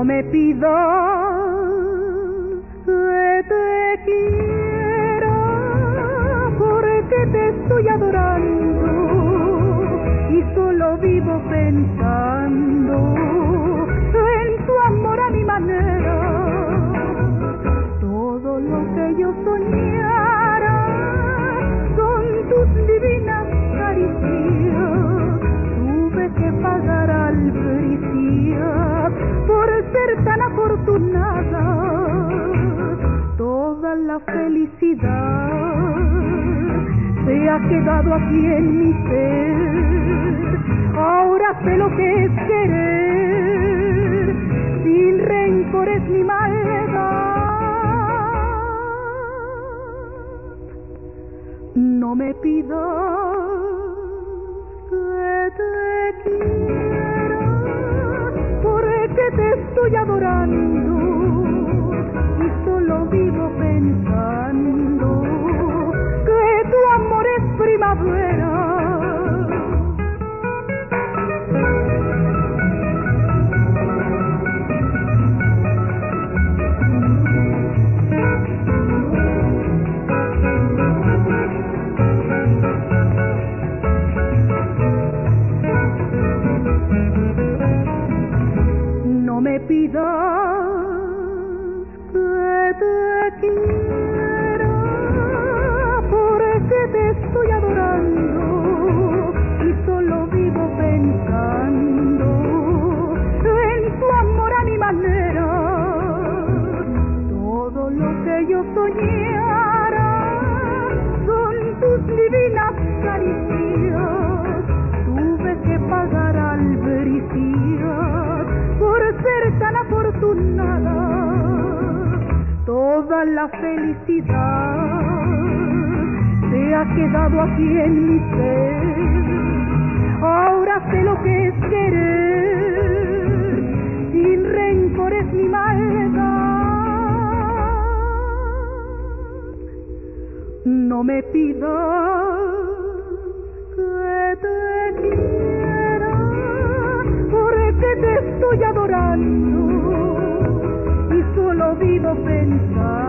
me pidas que te quiera, porque te estoy adorando y solo vivo pensando en tu amor a mi manera. Todo lo que yo soñara son tus divinas caricias. Tuve que pagar albricias por ser tan afortunada. Toda la felicidad se ha quedado aquí en mi ser. Ahora sé lo que es querer, sin rencores ni maldad. No me pidas que te quiera, porque te estoy adorando y solo vivo pensando que tu amor es primavera. No me pidas que te quiera, porque te estoy adorando y solo vivo pensando en tu amor a mi manera. Todo lo que yo soñara son tus divinas caricias. Tuve que pagar albricias por ser tan afortunada. Toda la felicidad se ha quedado aquí en mi ser. Ahora sé lo que es querer, sin rencores ni maldad. No me pidas que te quiera, porque te estoy adorando y solo vivo pensando